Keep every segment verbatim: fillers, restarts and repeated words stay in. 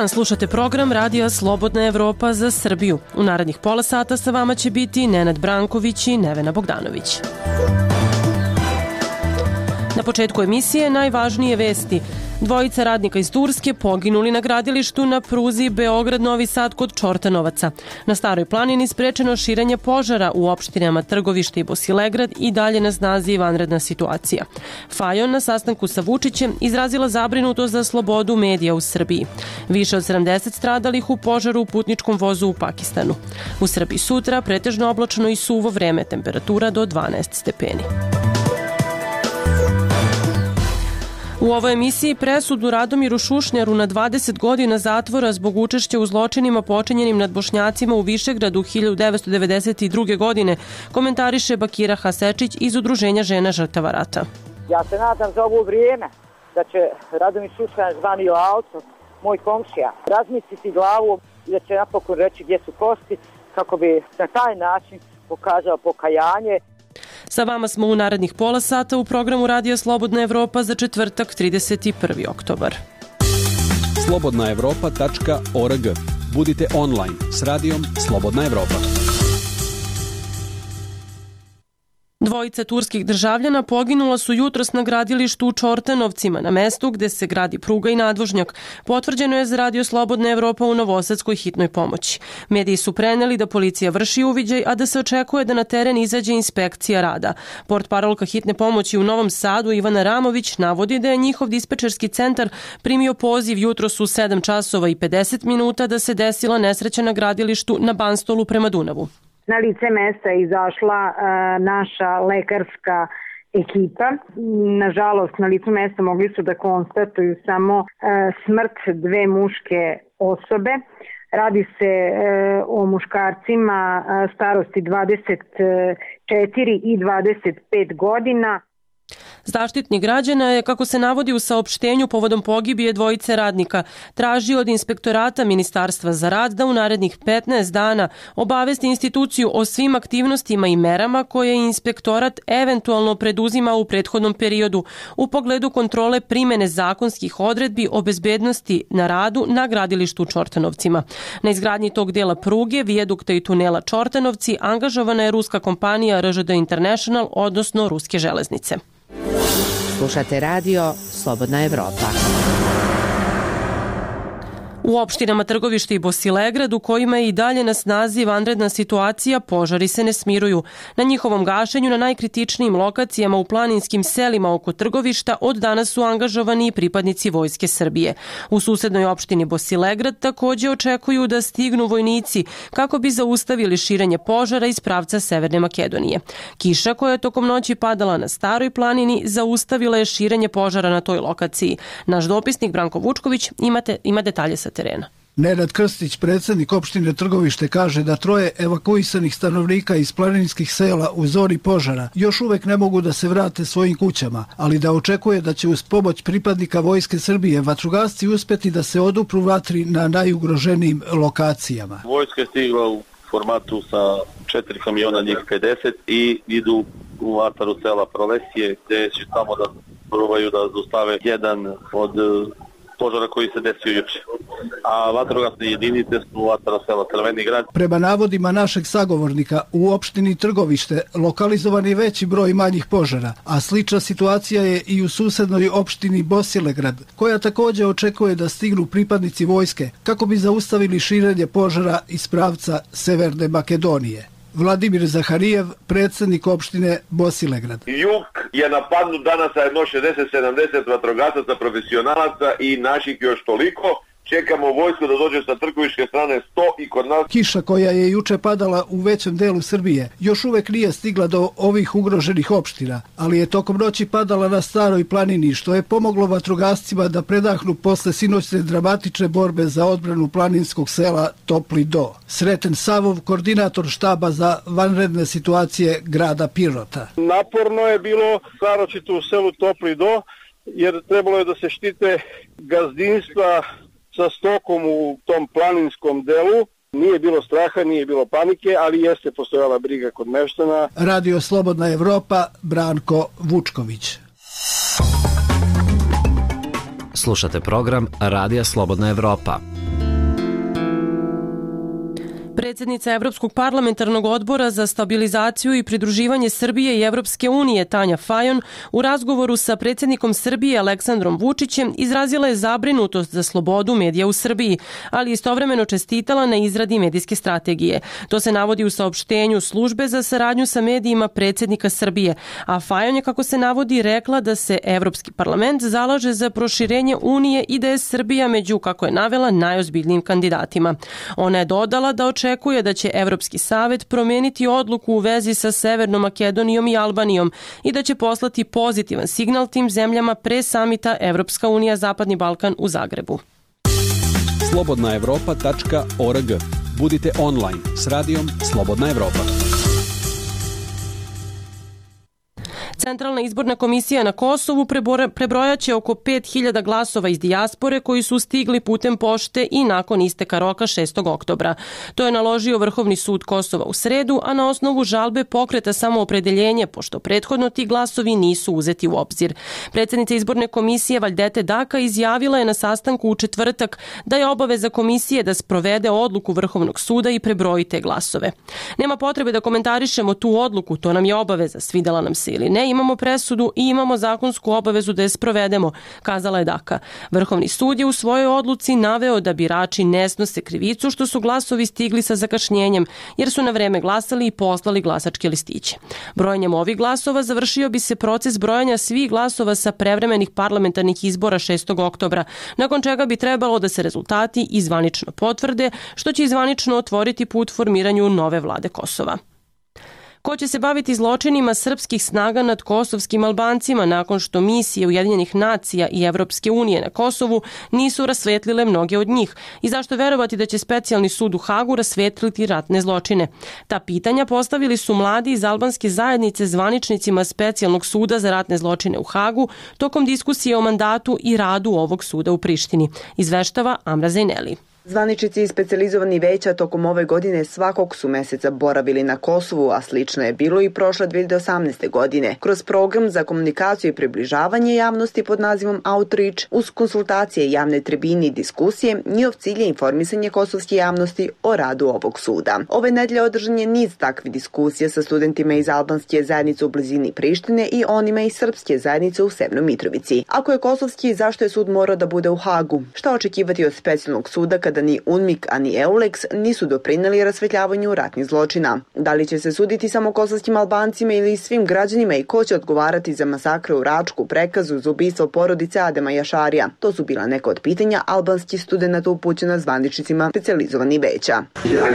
dan, slušate program Radija Slobodna Evropa za Srbiju. U narednih pola sata sa vama će biti Nenad Branković i Nevena Bogdanović. Na početku emisije najvažnije vesti. Dvojica radnika iz Turske poginuli na gradilištu na pruzi Beograd-Novi Sad kod Čortanovaca. Na Staroj planini sprečeno širenje požara u opštinama Trgovište i Bosilegrad i dalje na snazi vanredna situacija. Fajon na sastanku sa Vučićem izrazila zabrinutost za slobodu medija u Srbiji. Više od sedamdeset stradalih u požaru u putničkom vozu u Pakistanu. U Srbiji sutra pretežno oblačno i suvo vreme, temperatura do dvanaest stepeni. U ovoj emisiji presudu Radomiru Šušnjaru na dvadeset godina zatvora zbog učešća u zločinima počinjenim nad Bošnjacima u Višegradu hiljadu devetsto devedeset druge. godine komentariše Bakira Hasečić iz Udruženja žena žrtava rata. Ja se nadam za ovo vrijeme da će Radomir Šušnjar zvani Alco, moj komšija, razmisliti glavu i da će napokon reći gdje su kosti kako bi na taj način pokazao pokajanje. Sa vama smo u narednih pola sata u programu Radija Slobodna Evropa za četvrtak trideset prvi oktobar. slobodna evropa tačka org. Budite online s radijom Slobodna Evropa. Dvojica turskih državljana poginula su jutros na gradilištu u Čortanovcima, na mestu gde se gradi pruga i nadvožnjak. Potvrđeno je za Radio Slobodna Evropa u Novosadskoj hitnoj pomoći. Mediji su preneli da policija vrši uviđaj, a da se očekuje da na teren izađe inspekcija rada. Portparolka hitne pomoći u Novom Sadu Ivana Ramović navodi da je njihov dispečerski centar primio poziv jutros u sedam časova i pedeset minuta da se desila nesreća na gradilištu na Banstolu prema Dunavu. Na lice mesta je izašla e, naša lekarska ekipa. Nažalost, na licu mesta mogli su da konstatuju samo e, smrt dve muške osobe. Radi se e, o muškarcima e, starosti dvadeset četiri i dvadeset pet godina. Zaštitnik građana je, kako se navodi u saopštenju povodom pogibije dvojice radnika, tražio od Inspektorata Ministarstva za rad da u narednih petnaest dana obavesti instituciju o svim aktivnostima i merama koje Inspektorat eventualno preduzima u prethodnom periodu u pogledu kontrole primene zakonskih odredbi o bezbednosti na radu na gradilištu u Čortanovcima. Na izgradnji tog dela pruge, vijadukta i tunela Čortanovci angažovana je ruska kompanija R Ž D International, odnosno Ruske železnice. Slušate radio Slobodna Evropa. U opštinama Trgovište i Bosilegrad, u kojima je i dalje na snazi vanredna situacija, požari se ne smiruju. Na njihovom gašenju na najkritičnijim lokacijama u planinskim selima oko Trgovišta od danas su angažovani i pripadnici Vojske Srbije. U susednoj opštini Bosilegrad također očekuju da stignu vojnici kako bi zaustavili širenje požara iz pravca Severne Makedonije. Kiša koja je tokom noći padala na Staroj planini zaustavila je širenje požara na toj lokaciji. Naš dopisnik Branko Vučković imate, ima detalje sa terena. Nenad Krstić, predsjednik opštine Trgovište, kaže da troje evakuisanih stanovnika iz planinskih sela u zoni požara još uvek ne mogu da se vrate svojim kućama, ali da očekuje da će uz pomoć pripadnika Vojske Srbije vatrogasci uspeti da se odupru vatri na najugroženijim lokacijama. Vojska je stigla u formatu sa četiri kamiona, njih pedeset, i idu u ataru sela Prolesije, gde će tamo da probaju da zostave jedan od požara koji se desio juče. A vatrogasne jedinice su u ataru sela Crveni grad. Prema navodima našeg sagovornika, u opštini Trgovište lokalizovan je veći broj manjih požara, a slična situacija je i u susednoj opštini Bosilegrad, koja također očekuje da stignu pripadnici vojske kako bi zaustavili širenje požara iz pravca Severne Makedonije. Vladimir Zaharijev, predsjednik opštine Bosilegrad. Jug je napadnut danas sa jedno šezdeset sedamdeset vatrogasaca profesionalaca i naših još toliko. Čekamo vojsku da dođe sa trgoviške strane sto i kod nas. Kiša koja je juče padala u većem delu Srbije još uvek nije stigla do ovih ugroženih opština, ali je tokom noći padala na Staroj planini, što je pomoglo vatrogascima da predahnu posle sinoćne dramatične borbe za odbranu planinskog sela Topli Do. Sreten Savov, koordinator štaba za vanredne situacije grada Pirota. Naporno je bilo, naročito u selu Topli Do, jer trebalo je da se štite gazdinstva sa stokom u tom planinskom delu. Nije bilo straha, nije bilo panike, ali jeste postojala briga kod meštana. Radio Slobodna Evropa, Branko Vučković. Slušate program Radija Slobodna Evropa. Predsjednica Evropskog parlamentarnog odbora za stabilizaciju i pridruživanje Srbije i Evropske unije Tanja Fajon u razgovoru sa predsjednikom Srbije Aleksandrom Vučićem izrazila je zabrinutost za slobodu medija u Srbiji, ali istovremeno čestitala na izradi medijske strategije. To se navodi u saopštenju službe za saradnju sa medijima predsjednika Srbije, a Fajon je, kako se navodi, rekla da se Evropski parlament zalaže za proširenje Unije i da je Srbija među, kako je navela, najozbiljnijim kandidatima. Ona je dodala da očekuje da će Evropski savet promeniti odluku u vezi sa Severnom Makedonijom i Albanijom i da će poslati pozitivan signal tim zemljama pre samita Evropska unija Zapadni Balkan u Zagrebu. slobodna evropa tačka org. Budite online s radijom Slobodna Evropa. Centralna izborna komisija na Kosovu prebrojaće oko pet hiljada glasova iz dijaspore koji su stigli putem pošte i nakon isteka roka šestog oktobra. To je naložio Vrhovni sud Kosova u sredu, a na osnovu žalbe Pokreta samoopredeljenje, pošto prethodno ti glasovi nisu uzeti u obzir. Predsjednica izborne komisije Valdete Daka izjavila je na sastanku u četvrtak da je obaveza komisije da sprovede odluku Vrhovnog suda i prebroji te glasove. Nema potrebe da komentarišemo tu odluku, to nam je obaveza, svidela nam se ili ne, imamo presudu i imamo zakonsku obavezu da je sprovedemo, kazala je Daka. Vrhovni sud je u svojoj odluci naveo da birači ne snose krivicu što su glasovi stigli sa zakašnjenjem, jer su na vreme glasali i poslali glasačke listiće. Brojanjem ovih glasova završio bi se proces brojanja svih glasova sa prevremenih parlamentarnih izbora šestog oktobra, nakon čega bi trebalo da se rezultati izvanično potvrde, što će izvanično otvoriti put formiranju nove vlade Kosova. Ko će se baviti zločinima srpskih snaga nad kosovskim Albancima nakon što misije Ujedinjenih nacija i Evropske unije na Kosovu nisu rasvetlile mnoge od njih i zašto verovati da će specijalni sud u Hagu rasvetliti ratne zločine? Ta pitanja postavili su mladi iz albanske zajednice zvaničnicima specijalnog suda za ratne zločine u Hagu tokom diskusije o mandatu i radu ovog suda u Prištini, izveštava Amra Zajneli. Zvaničnici i specijalizovani veća tokom ove godine svakog su meseca boravili na Kosovu, a slično je bilo i prošle dve hiljade osamnaeste. godine. Kroz program za komunikaciju i približavanje javnosti pod nazivom Outreach, uz konsultacije, javne tribine i diskusije, njihov cilj je informisanje kosovske javnosti o radu ovog suda. Ove nedelje održan je niz takvih diskusija sa studentima iz albanske zajednice u blizini Prištine i onima iz srpske zajednice u Severnoj Mitrovici. Ako je kosovski, zašto je sud morao da bude u Hagu? Šta očekivati od specijalnog suda kada da ni UNMIK, a ni EULEX nisu doprineli rasvetljavanju ratnih zločina? Da li će se suditi samo kosovskim Albancima ili svim građanima i ko će odgovarati za masakre u Račku, Prekazu, za ubistvo porodice Adema Jašarija? To su bila neka od pitanja albanskih studenata upućena zvaničnicima specijalizovanih veća.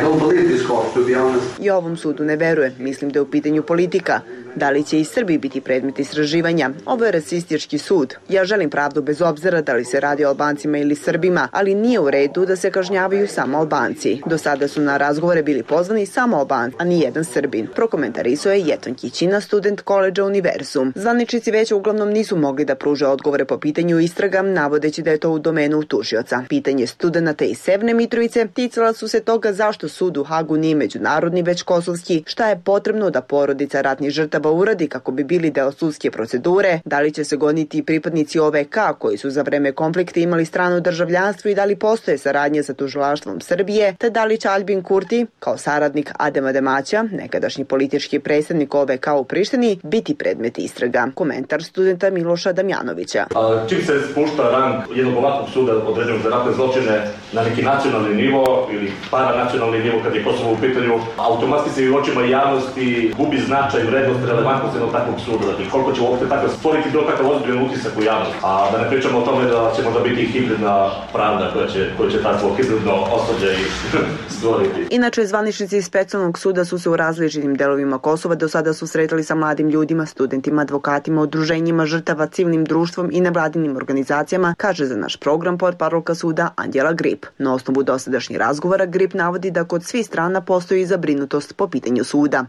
I ovom sudu ne veruje, mislim da je u pitanju politika. Da li će i Srbi biti predmet istraživanja? Ovo je rasistički sud. Ja želim pravdu bez obzira da li se radi o Albancima ili Srbima, ali nije u redu da se kažnjavaju samo Albanci. Do sada su na razgovore bili pozvani samo Albanci, a ni jedan Srbin. Prokomentarisao je Jeton Kićina, student koledža Univerzum. Zvaničnici veća uglavnom nisu mogli da pruže odgovore po pitanju istraga, navodeći da je to u domenu tužioca. Pitanje studenata iz Severne Mitrovice ticala su se toga zašto sud u Hagu nije međunarodni već kosovski, šta je potrebno da porodica ratnih žrtava uradi kako bi bili deo sudske procedure, da li će se goniti pripadnici O V K koji su za vreme konflikta imali strano državljanstvo i da li postoje saradnje sa tužilaštvom Srbije, te da li će Albin Kurti, kao saradnik Adema Demaća, nekadašnji politički predstavnik O V K u Prištini, biti predmet istraga. Komentar studenta Miloša Damjanovića. A, čim se spušta rang jednog ovakvog suda određenog za ratne zločine na neki nacionalni nivo ili paranacionalni nivo kad je Kosovo u pitanju, automatski se i u očima javnosti gubi značaj, vrednost, relevantnost jednog takvog suda. Dakle, koliko će uopšte tako stvoriti bilo kakav ozbiljan utisak u javnosti. A da ne pričamo o tome da će možda biti hibridna pravda koja će, koja će tako hibridno osuđe i stvoriti. Inače, zvaničnici iz specijalnog suda su se u različitim delovima Kosova do sada susretali sa mladim ljudima, studentima, advokatima, udruženjima žrtava, civilnim društvom i nevladinim organizacijama, kaže za naš program portparolka suda Anđela Grip. Na osnovu dosadašnjih razgovora Grip navodi da kod svih strana postoji zabrinutost po pitanju suda.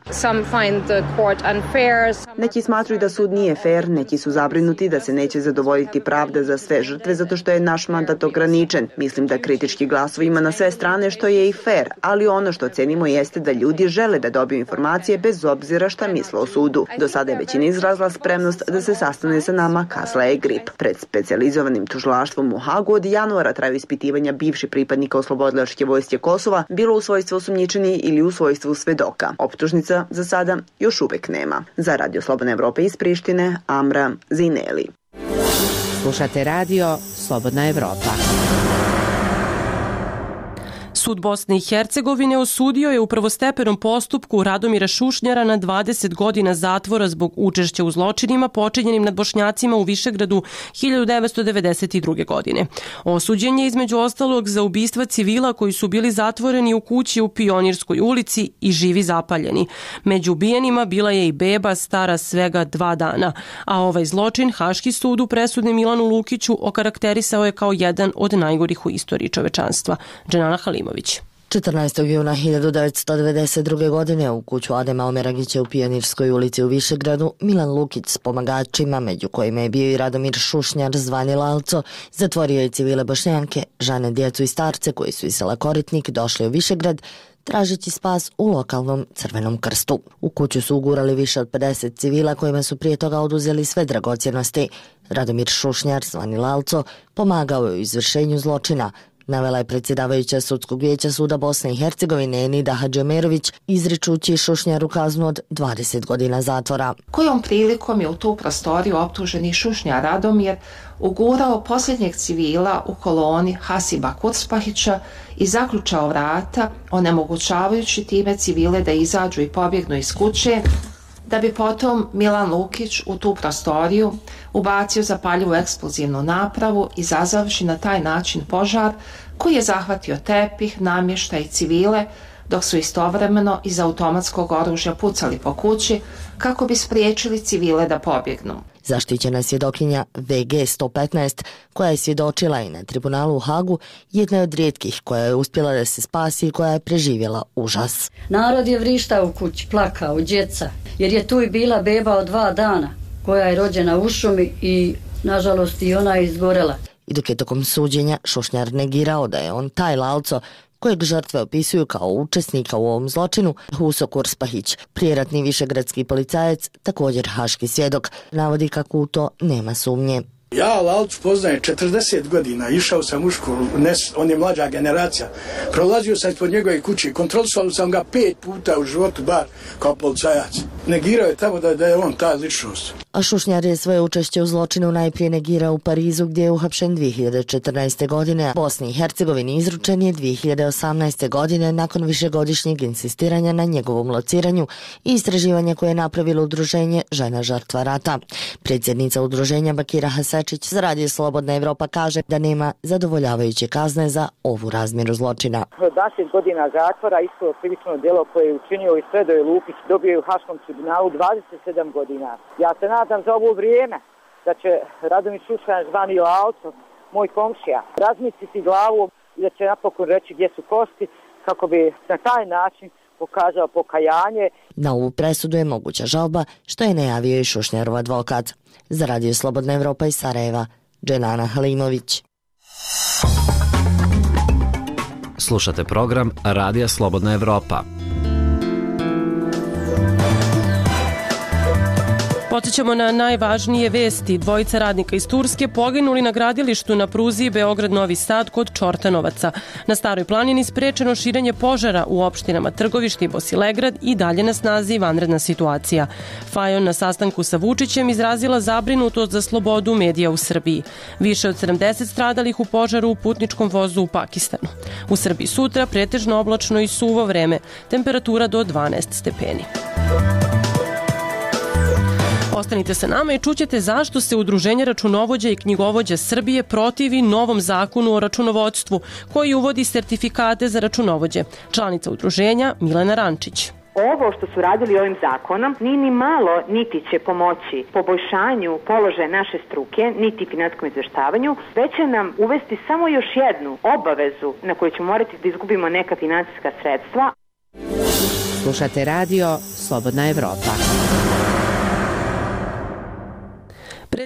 Neki smatruju da sud nije fair, neki su zabrinuti da se neće zadovoljiti pravda za sve žrtve zato što je naš mandat ograničen. Mislim da kritički glasovima na sve strane, što je i fair, ali ono što cenimo jeste da ljudi žele da dobiju informacije bez obzira šta misle o sudu. Do sada je većina izrazila spremnost da se sastane sa nama, kazala je Grip. Pred specijalizovanim tužilaštvom u Hagu od januara traju ispitivanja bivših pripadnika oslobodilačke vojske Kosova, bilo u svojstvu osumnjičeni ili u svojstvu svedoka. Optužnica za sada još uvek nema. Za Radio Slobodna Evropa iz Prištine, Amra Zineli. Slušate radio Slobodna Evropa. Sud Bosne i Hercegovine osudio je u prvostepenom postupku Radomira Šušnjara na dvadeset godina zatvora zbog učešća u zločinima počinjenim nad Bošnjacima u Višegradu hiljadu devetsto devedeset druge. godine. Osuđen je između ostalog za ubistva civila koji su bili zatvoreni u kući u Pionirskoj ulici i živi zapaljeni. Među ubijenima bila je i beba stara svega dva dana, a ovaj zločin Haški sud u presudi Milanu Lukiću okarakterisao je kao jedan od najgorih u istoriji čovečanstva. Dženana Halimović. četrnaestog juna hiljadu devetsto devedeset druge. godine u kuću Adema Omeragića u Pionirskoj ulici u Višegradu Milan Lukić s pomagačima, među kojima je bio i Radomir Šušnjar zvani Lalco, zatvorio je civile Bošnjanke, žene, djecu i starce koji su iz sela Koritnik došli u Višegrad tražeći spas u lokalnom Crvenom krstu. U kuću su ugurali više od pedeset civila kojima su prije toga oduzeli sve dragocjenosti. Radomir Šušnjar zvani Lalco pomagao je u izvršenju zločina, navela je predsjedavajuća Sudskog vijeća Suda Bosne i Hercegovine Enida Hadžemerović, izričući Šušnjaru kaznu od dvadeset godina zatvora. Kojom prilikom je u tu prostoriju optuženi Šušnjar Radomir ugurao posljednjeg civila u koloni Hasiba Kurspahića i zaključao vrata, onemogućavajući time civile da izađu i pobjegnu iz kuće, da bi potom Milan Lukić u tu prostoriju ubacio zapaljivu eksplozivnu napravu, izazavši na taj način požar koji je zahvatio tepih, namještaj i civile, dok su istovremeno iz automatskog oružja pucali po kući kako bi spriječili civile da pobjegnu. Zaštićena svjedokinja V G sto petnaest, koja je svjedočila i na tribunalu u Hagu, jedna je od rijetkih koja je uspjela da se spasi i koja je preživjela užas. Narod je vrištao u kući, plakao, djeca, jer je tu i bila beba od dva dana, koja je rođena u šumi i, nažalost, i ona je izgorela. I dok je tokom suđenja Šušnjar negirao da je on taj Lalco, kojeg žrtve opisuju kao učesnika u ovom zločinu, Huso Kurspahić, prijeratni višegradski policajac, također haški svjedok, navodi kako u to nema sumnje. Ja Lalcu poznajem četrdeset godina, išao sam u školu, on je mlađa generacija, prolazio sam ispod njegove kuće, kontrolisao sam ga pet puta u životu, bar kao policajac. Negirao je tamo da, da je on ta ličnost. A Šušnjar je svoje učešće u zločinu najprije negirao u Parizu, gdje je uhapšen dvije hiljade četrnaeste. godine, a Bosni i Hercegovini izručen je dvije hiljade osamnaeste. godine nakon višegodišnjeg insistiranja na njegovom lociranju i istraživanja koje je napravilo udruženje Žena žrtva rata. Predsjednica udruženja Bakira Hasečić za Radio Slobodna Evropa kaže da nema zadovoljavajuće kazne za ovu razmjeru zločina. dvadeset godina zatvora, isto krivično djelo koje je učinio i Sredoje Lukić, dobio je u Haškom tribunalu dvadeset sedam godina. Ja se nadam za ovo vrijeme da će Radomir Šušnjar zvani Lalco, moj komšija, razmisliti glavu i da će napokon reći gdje su kosti kako bi na taj način pokazao pokajanje. Na ovu presudu je moguća žalba, što je najavio i Šušnjarov advokat. Za Radio Slobodna Evropa iz Sarajeva, Dženana Halimović. Slušate program Radija Slobodna Evropa. Podsjećamo na najvažnije vesti. Dvojica radnika iz Turske poginuli na gradilištu na pruzi Beograd-Novi Sad kod Čortanovaca. Na Staroj planini sprečeno širenje požara u opštinama Trgovište i Bosilegrad i dalje na snazi vanredna situacija. Fajon na sastanku sa Vučićem izrazila zabrinutost za slobodu medija u Srbiji. Više od sedamdeset stradalih u požaru u putničkom vozu u Pakistanu. U Srbiji sutra pretežno oblačno i suvo vreme, temperatura do dvanaest stepeni. Ostanite sa nama i čućete zašto se Udruženje računovođa i knjigovođa Srbije protivi novom zakonu o računovodstvu koji uvodi sertifikate za računovođe. Članica udruženja Milena Rančić. Ovo što su radili ovim zakonom ni ni malo niti će pomoći poboljšanju položaja naše struke, niti finansijskom izvještavanju, već će nam uvesti samo još jednu obavezu na koju ćemo morati da izgubimo neka finansijska sredstva. Slušate radio Slobodna Evropa.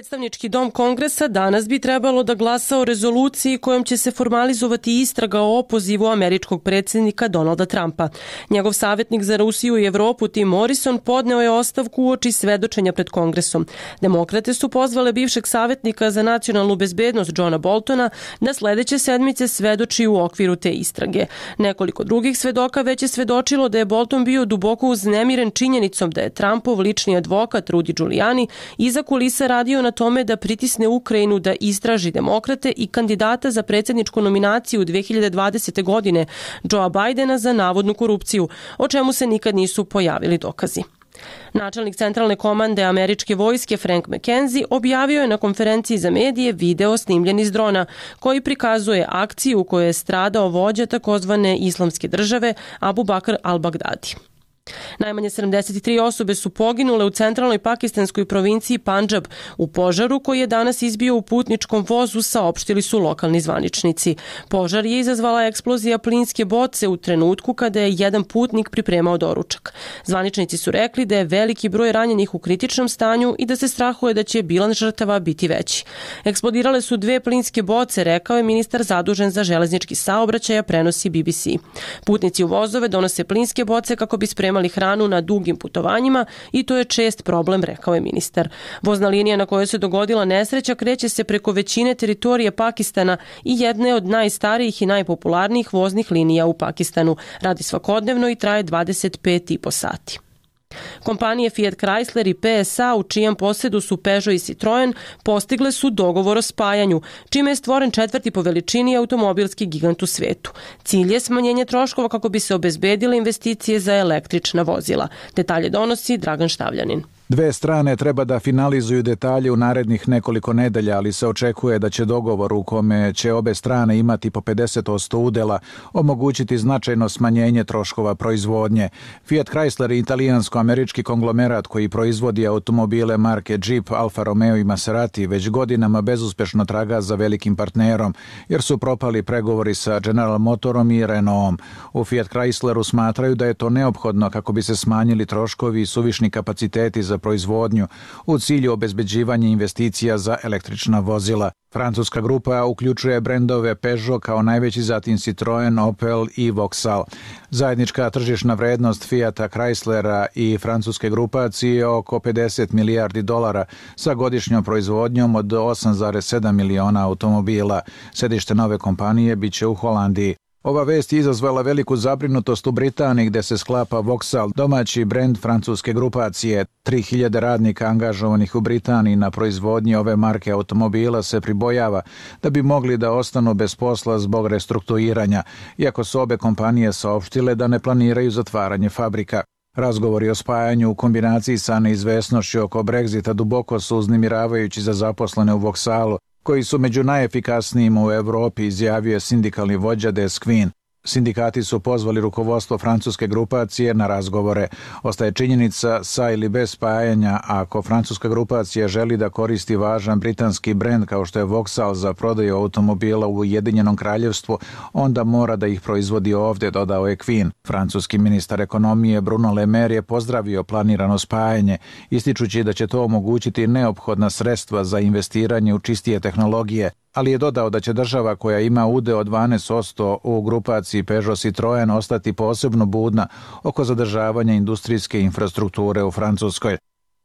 Predstavnički dom Kongresa danas bi trebalo da glasa o rezoluciji kojom će se formalizovati istraga o opozivu američkog predsjednika Donalda Trumpa. Njegov savjetnik za Rusiju i Evropu Tim Morrison podneo je ostavku uoči svedočenja pred Kongresom. Demokrate su pozvale bivšeg savjetnika za nacionalnu bezbednost Johna Boltona da sledeće sedmice svedoči u okviru te istrage. Nekoliko drugih svedoka već je svedočilo da je Bolton bio duboko uznemiren činjenicom da je Trumpov lični advokat Rudy Giuliani iza kulisa radio na tome da pritisne Ukrajinu da istraži demokrate i kandidata za predsjedničku nominaciju dve hiljade dvadesete. godine Joea Bidena za navodnu korupciju, o čemu se nikad nisu pojavili dokazi. Načelnik centralne komande američke vojske Frank McKenzie objavio je na konferenciji za medije video snimljen iz drona koji prikazuje akciju u kojoj je stradao vođa takozvane islamske države Abu Bakr al-Baghdadi. Najmanje sedamdeset tri osobe su poginule u centralnoj pakistanskoj provinciji Pandžab u požaru koji je danas izbio u putničkom vozu, saopštili su lokalni zvaničnici. Požar je izazvala eksplozija plinske boce u trenutku kada je jedan putnik pripremao doručak. Zvaničnici su rekli da je veliki broj ranjenih u kritičnom stanju i da se strahuje da će bilans žrtava biti veći. Eksplodirale su dve plinske boce, rekao je ministar zadužen za železnički saobraćaj, prenosi B B C. Putnici u vozove donose plinske boce kako bi spremali imali hranu na dugim putovanjima i to je čest problem, rekao je ministar. Vozna linija na kojoj se dogodila nesreća kreće se preko većine teritorije Pakistana i jedne od najstarijih i najpopularnijih voznih linija u Pakistanu. Radi svakodnevno i traje dvadeset pet i po sati. Kompanije Fiat Chrysler i P S A u čijem posedu su Peugeot i Citroen postigle su dogovor o spajanju, čime je stvoren četvrti po veličini automobilski gigant u svetu. Cilj je smanjenje troškova kako bi se obezbedile investicije za električna vozila. Detalje donosi Dragan Štavljanin. Dve strane treba da finalizuju detalje u narednih nekoliko nedelja, ali se očekuje da će dogovor u kome će obe strane imati po pedeset posto udela omogućiti značajno smanjenje troškova proizvodnje. Fiat Chrysler je italijansko-američki konglomerat koji proizvodi automobile marke Jeep, Alfa Romeo i Maserati već godinama bezuspešno traga za velikim partnerom, jer su propali pregovori sa General Motorom i Renaultom. U Fiat Chrysleru smatraju da je to neophodno kako bi se smanjili troškovi i suvišni kapaciteti za proizvodnju u cilju obezbeđivanja investicija za električna vozila. Francuska grupa uključuje brendove Peugeot kao najveći, zatim Citroen, Opel i Vauxhall. Zajednička tržišna vrednost Fiata Chryslera i francuske grupacije je oko pedeset milijardi dolara sa godišnjom proizvodnjom od osam zarez sedam miliona automobila. Sedište nove kompanije biće u Holandiji. Ova vest je izazvala veliku zabrinutost u Britaniji gde se sklapa Vauxhall, domaći brend francuske grupacije. tri hiljade radnika angažovanih u Britaniji na proizvodnji ove marke automobila se pribojava da bi mogli da ostanu bez posla zbog restrukturiranja, iako su obe kompanije saopštile da ne planiraju zatvaranje fabrika. Razgovori o spajanju u kombinaciji sa neizvesnošću oko Brexita duboko su uznemiravajući za zaposlene u Vauxhallu, koji su među najefikasnijim u Evropi, izjavio je sindikalni vođa Des Quinn. Sindikati su pozvali rukovodstvo francuske grupacije na razgovore. Ostaje činjenica sa ili bez spajanja, ako francuska grupacija želi da koristi važan britanski brend kao što je Vauxhall za prodaju automobila u Ujedinjenom kraljevstvu, onda mora da ih proizvodi ovde, dodao je Quinn. Francuski ministar ekonomije Bruno Le Maire je pozdravio planirano spajanje, ističući da će to omogućiti neophodna sredstva za investiranje u čistije tehnologije, ali je dodao da će država koja ima udeo od dvanaest posto u grupaciji Peugeot Citroen ostati posebno budna oko zadržavanja industrijske infrastrukture u Francuskoj.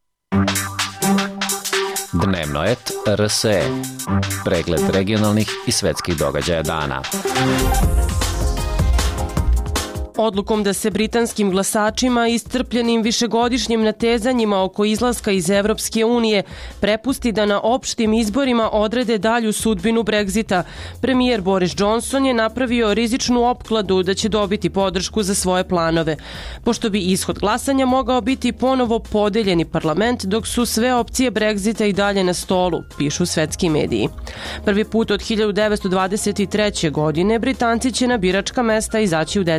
Dnevno et R S E. Pregled regionalnih i svetskih događaja dana. Odlukom da se britanskim glasačima iscrpljenim višegodišnjim natezanjima oko izlaska iz Evropske unije prepusti da na opštim izborima odrede dalju sudbinu Brexita, premijer Boris Johnson je napravio rizičnu opkladu da će dobiti podršku za svoje planove. Pošto bi ishod glasanja mogao biti ponovo podeljeni parlament, dok su sve opcije Brexita i dalje na stolu, pišu svetski mediji. Prvi put od hiljadu devetsto dvadeset treće. godine Britanci će na biračka mesta izaći u decembru.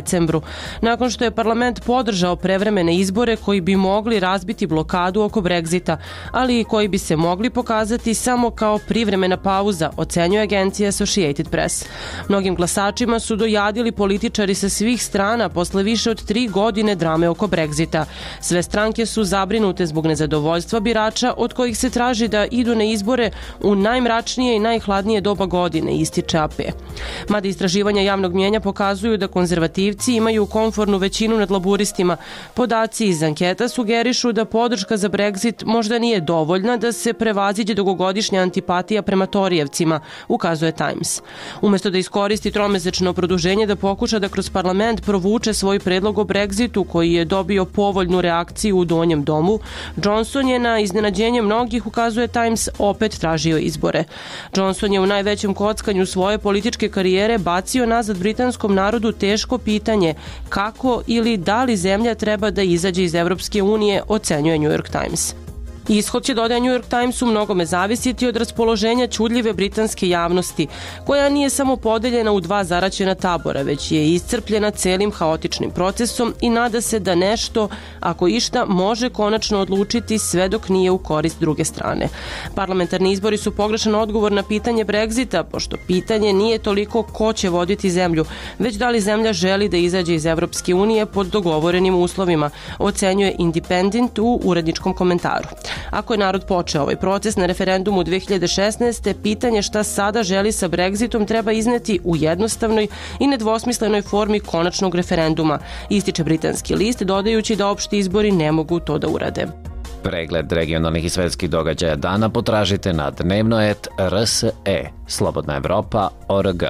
nakon što je parlament podržao prevremene izbore koji bi mogli razbiti blokadu oko Brexita, ali i koji bi se mogli pokazati samo kao privremena pauza, ocenjuje agencija Associated Press. Mnogim glasačima su dojadili političari sa svih strana posle više od tri godine drame oko Brexita. Sve stranke su zabrinute zbog nezadovoljstva birača od kojih se traži da idu na izbore u najmračnije i najhladnije doba godine, ističe A P. Mada istraživanja javnog mnjenja pokazuju da konzervativci imaju komfornu većinu nad laburistima, podaci iz anketa sugerišu da podrška za Brexit možda nije dovoljna da se prevaziđe dugogodišnja antipatija prema Torijevcima, ukazuje Times. Umesto da iskoristi tromesečno produženje da pokuša da kroz parlament provuče svoj predlog o Brexitu koji je dobio povoljnu reakciju u donjem domu, Johnson je na iznenađenje mnogih, ukazuje Times, opet tražio izbore. Johnson je u najvećem kockanju svoje političke karijere bacio nazad britanskom narodu teško pitanje kako ili da li zemlja treba da izađe iz Evropske unije, ocenjuje New York Times. Ishod će, dodaje New York Times, u mnogome zavisiti od raspoloženja ćudljive britanske javnosti, koja nije samo podeljena u dva zaraćena tabora, već je iscrpljena celim haotičnim procesom i nada se da nešto, ako išta, može konačno odlučiti sve dok nije u korist druge strane. Parlamentarni izbori su pogrešan odgovor na pitanje Brexita, pošto pitanje nije toliko ko će voditi zemlju, već da li zemlja želi da izađe iz Evropske unije pod dogovorenim uslovima, ocenjuje Independent u uredničkom komentaru. Ako je narod počeo ovaj proces na referendumu dve hiljade šesnaeste. pitanje šta sada želi sa Brexitom treba izneti u jednostavnoj i nedvosmislenoj formi konačnog referenduma, ističe britanski list, dodajući da opšti izbori ne mogu to da urade. Pregled regionalnih i svetskih događaja dana potražite na dnevnoet R S E, Slobodna Evropa, O R G.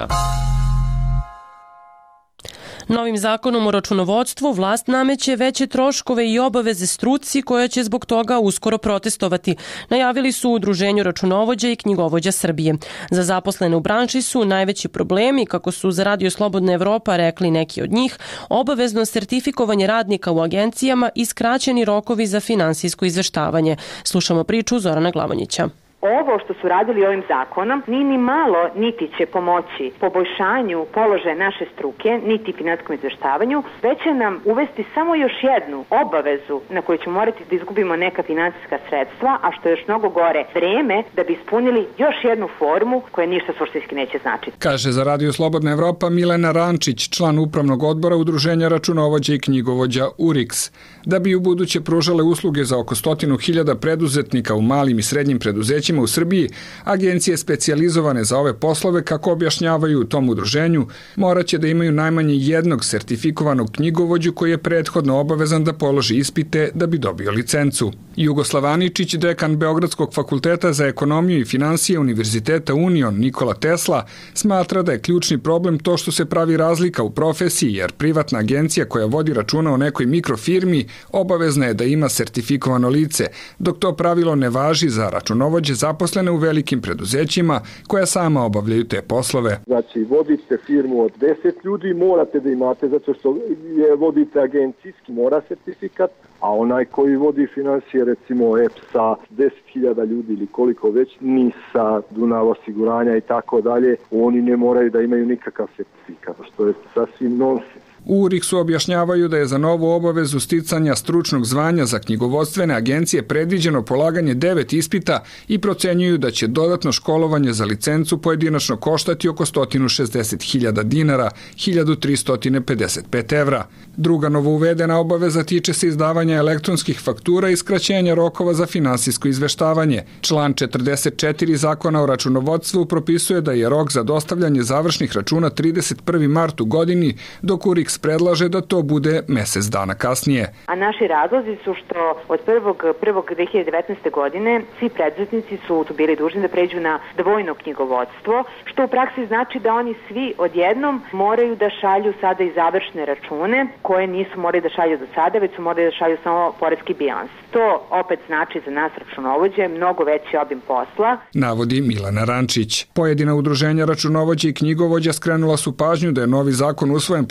Novim zakonom o računovodstvu vlast nameće veće troškove i obaveze struci koja će zbog toga uskoro protestovati, najavili su u Udruženju računovođa i knjigovođa Srbije. Za zaposlene u branši su najveći problemi, kako su za Radio Slobodna Evropa rekli neki od njih, obavezno sertifikovanje radnika u agencijama i skraćeni rokovi za finansijsko izveštavanje. Slušamo priču Zorana Glavonjića. Ovo što su radili ovim zakonom ni ni malo niti će pomoći poboljšanju položaja naše struke, niti finansijskom izveštavanju, već će nam uvesti samo još jednu obavezu na koju ćemo morati da izgubimo neka finansijska sredstva, a što je još mnogo gore, vreme da bi ispunili još jednu formu koja ništa suštinski neće značiti. Kaže za Radio Slobodna Evropa Milena Rančić, član upravnog odbora Udruženja računovođa i knjigovođa U R I K S. Da bi u buduće pružale usluge za oko stotinu hiljada preduzetnika u malim i srednjim preduzećima u Srbiji, agencije specijalizovane za ove poslove, kako objašnjavaju u tom udruženju, morat će da imaju najmanje jednog sertifikovanog knjigovođu koji je prethodno obavezan da položi ispite da bi dobio licencu. Jugoslav Aničić, dekan Beogradskog fakulteta za ekonomiju i finansije Univerziteta Union Nikola Tesla, smatra da je ključni problem to što se pravi razlika u profesiji, jer privatna agencija koja vodi računa o nekoj mikrofirmi obavezna je da ima sertifikovano lice, dok to pravilo ne važi za računovođe zaposlene u velikim preduzećima koja sama obavljaju te poslove. Znači, vodite firmu od deset ljudi, morate da imate, zato što je vodite agencijski, mora sertifikat, a onaj koji vodi financije, recimo E P S-a, deset hiljada ljudi ili koliko već, NIS-a, Dunav osiguranja i tako dalje, oni ne moraju da imaju nikakav sertifikat, što je sasvim nonsens. U R I K S-u objašnjavaju da je za novu obavezu sticanja stručnog zvanja za knjigovodstvene agencije predviđeno polaganje devet ispita i procenjuju da će dodatno školovanje za licencu pojedinačno koštati oko sto šezdeset hiljada dinara, hiljadu tristo pedeset pet evra. Druga novouvedena obaveza tiče se izdavanja elektronskih faktura i skraćenja rokova za finansijsko izveštavanje. Član četrdeset četiri Zakona o računovodstvu propisuje da je rok za dostavljanje završnih računa trideset prvi mart u godini, dok U R I K S predlaže da to bude mesec dana kasnije. A naši razlozi su što od prvog prvog dve hiljade devetnaeste. godine svi preduzetnici su tu bili dužni da pređu na dvojno knjigovodstvo, što u praksi znači da oni svi odjednom moraju da šalju sada i završne račune koje nisu morali da šalju do sada, već su morali da šalju samo poreski bilans. To opet znači za nas računovođe mnogo veći obim posla, navodi Milena Rančić. Pojedina udruženja računovođa i knjigovođa skrenula su pažnju da je novi zakon usvojen početkom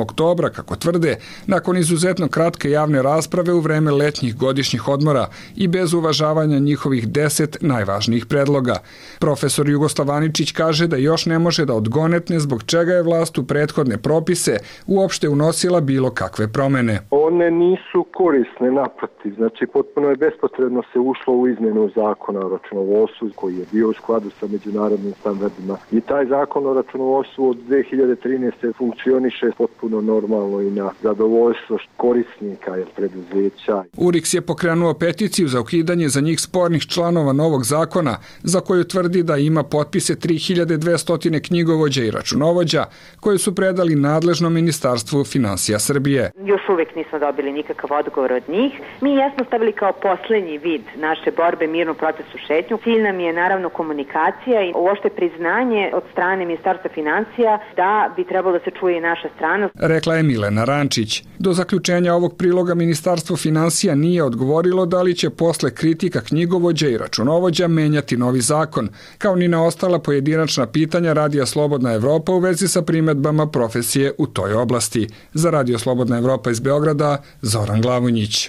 oktobra, kako tvrde, nakon izuzetno kratke javne rasprave u vreme letnjih godišnjih odmora i bez uvažavanja njihovih deset najvažnijih predloga. Profesor Jugoslav Aničić kaže da još ne može da odgonetne zbog čega je vlast u prethodne propise uopšte unosila bilo kakve promene. One nisu korisne, naprotiv. Znači, potpuno je bespotrebno se ušlo u izmjenu zakona o računovodstvu koji je bio u skladu sa međunarodnim standardima. I taj zakon o računovodstvu od dve hiljade trinaeste. funkcioniše potpuno normalno i na zadovoljstvo korisnika i preduzeća. Uriks je pokrenuo peticiju za ukidanje za njih spornih članova novog zakona, za koju tvrdi da ima potpise tri hiljade dvesta knjigovođa i računovođa, koje su predali nadležnom Ministarstvu finansija Srbije. Još uvijek nismo dobili nikakav odgovor od njih. Mi jesmo stavili kao poslednji vid naše borbe mirnu procesu šetnju. Cilj nam je naravno komunikacija i uopšte priznanje od strane Ministarstva finansija da bi trebalo da se čuje i naša strana. Rekla je Milena Rančić. Do zaključenja ovog priloga Ministarstvo finansija nije odgovorilo da li će posle kritika knjigovođa i računovođa menjati novi zakon, kao ni na ostala pojedinačna pitanja Radija Slobodna Evropa u vezi sa primedbama profesije u toj oblasti. Za Radio Slobodna Evropa iz Beograda, Zoran Glavonjić.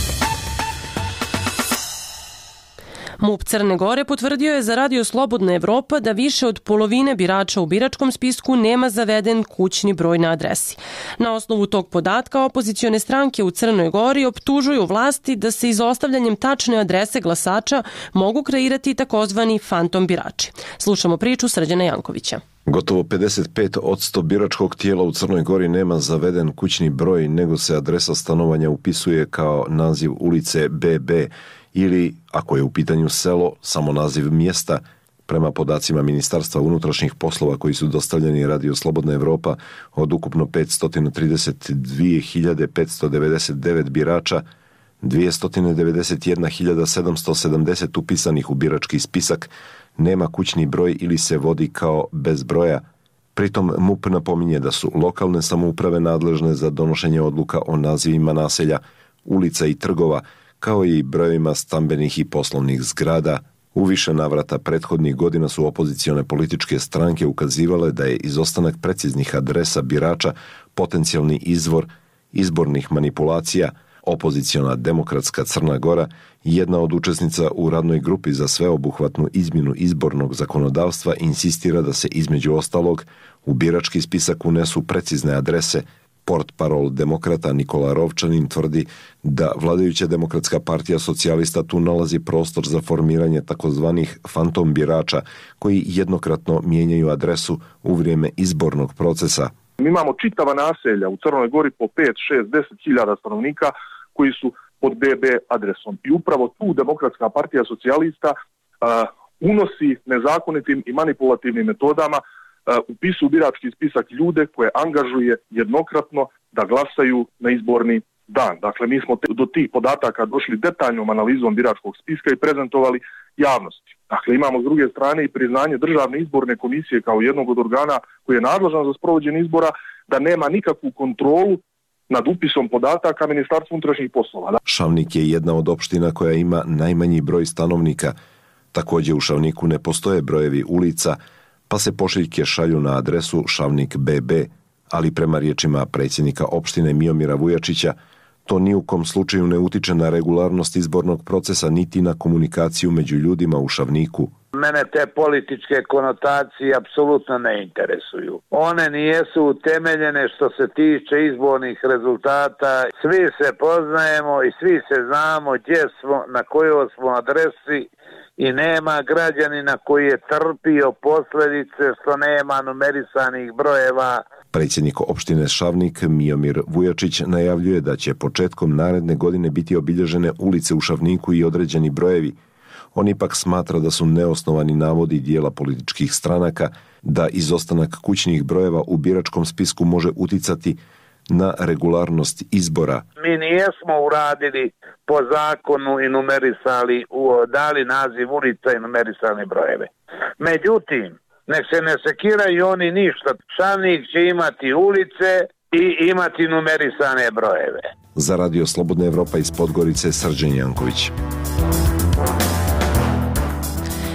MUP Crne Gore potvrdio je za Radio Slobodna Evropa da više od polovine birača u biračkom spisku nema zaveden kućni broj na adresi. Na osnovu tog podatka opozicione stranke u Crnoj Gori optužuju vlasti da se izostavljanjem tačne adrese glasača mogu kreirati takozvani fantom birači. Slušamo priču Srđana Jankovića. Gotovo pedeset pet posto biračkog tijela u Crnoj Gori nema zaveden kućni broj, nego se adresa stanovanja upisuje kao naziv ulice B B ili, ako je u pitanju selo, samo naziv mjesta. Prema podacima Ministarstva unutrašnjih poslova koji su dostavljeni Radio Slobodna Evropa, od ukupno petsto trideset dvije hiljade petsto devedeset devet birača, dvjesto devedeset jedna hiljada sedamsto sedamdeset upisanih u birački spisak nema kućni broj ili se vodi kao bez broja. Pritom MUP napominje da su lokalne samouprave nadležne za donošenje odluka o nazivima naselja, ulica i trgova, kao i brojevima stambenih i poslovnih zgrada. U više navrata prethodnih godina su opozicione političke stranke ukazivale da je izostanak preciznih adresa birača potencijalni izvor izbornih manipulacija. Opoziciona Demokratska Crna Gora, jedna od učesnica u radnoj grupi za sveobuhvatnu izmjenu izbornog zakonodavstva, insistira da se između ostalog u birački spisak unesu precizne adrese. Portparol demokrata Nikola Rovčanin tvrdi da vladajuća Demokratska partija socijalista tu nalazi prostor za formiranje takozvanih fantom birača koji jednokratno mijenjaju adresu u vrijeme izbornog procesa. Mi imamo čitava naselja u Crnoj Gori po pet, šest, deset hiljada stanovnika koji su pod B B adresom. I upravo tu Demokratska partija socijalista uh, unosi nezakonitim i manipulativnim metodama uh, upisu u birački spisak ljude koje angažuje jednokratno da glasaju na izborni dan. Dakle, mi smo te, do tih podataka došli detaljnom analizom biračkog spiska i prezentovali javnosti. Dakle, imamo s druge strane i priznanje Državne izborne komisije kao jednog od organa koji je nadležan za sprovođenje izbora da nema nikakvu kontrolu nad upisom podataka Ministarstva unutrašnjih poslova. Šavnik je jedna od opština koja ima najmanji broj stanovnika. Također u Šavniku ne postoje brojevi ulica, pa se pošiljke šalju na adresu Šavnik B B, ali prema riječima predsjednika opštine Miomira Vujačića, to ni u kom slučaju ne utiče na regularnost izbornog procesa niti na komunikaciju među ljudima u Šavniku. Mene te političke konotacije apsolutno ne interesuju. One nijesu utemeljene što se tiče izbornih rezultata. Svi se poznajemo i svi se znamo gdje smo, na kojoj smo adresi i nema građanina koji je trpio posljedice što nema numerisanih brojeva. Predsjednik opštine Šavnik Miomir Vujačić najavljuje da će početkom naredne godine biti obilježene ulice u Šavniku i određeni brojevi. On ipak smatra da su neosnovani navodi dijela političkih stranaka da izostanak kućnih brojeva u biračkom spisku može uticati na regularnost izbora. Mi nijesmo uradili po zakonu i numerisali, dali naziv ulica i numerisali brojeve. Međutim, nek se ne sekiraju oni ništa. Šavnik će imati ulice i imati numerisane brojeve. Za Radio Slobodna Evropa iz Podgorice, Srđan Janković.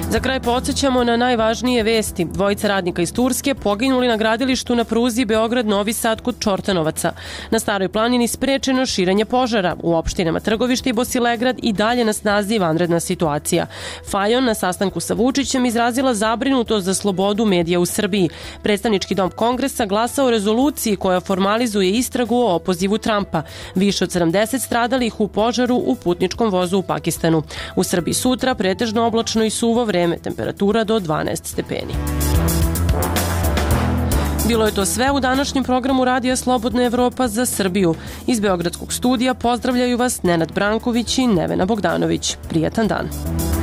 Za kraj podsjećamo na najvažnije vesti. Dvojica radnika iz Turske poginuli na gradilištu na pruzi Beograd-Novi Sad kod Čortanovaca. Na Staroj planini sprečeno širenje požara. U opštinama Trgovište i Bosilegrad i dalje na snazi vanredna situacija. Fajon na sastanku sa Vučićem izrazila zabrinutost za slobodu medija u Srbiji. Predstavnički dom Kongresa glasa o rezoluciji koja formalizuje istragu o opozivu Trumpa. Više od sedamdeset stradalih u požaru u putničkom vozu u Pakistanu. U Srbiji sutra pretežno oblačno i suvo vreme, temperatura do dvanaest stepeni. Bilo je to sve u današnjem programu Radija Slobodna Evropa za Srbiju. Iz Beogradskog studija pozdravljaju vas Nenad Branković i Nevena Bogdanović. Prijatan dan.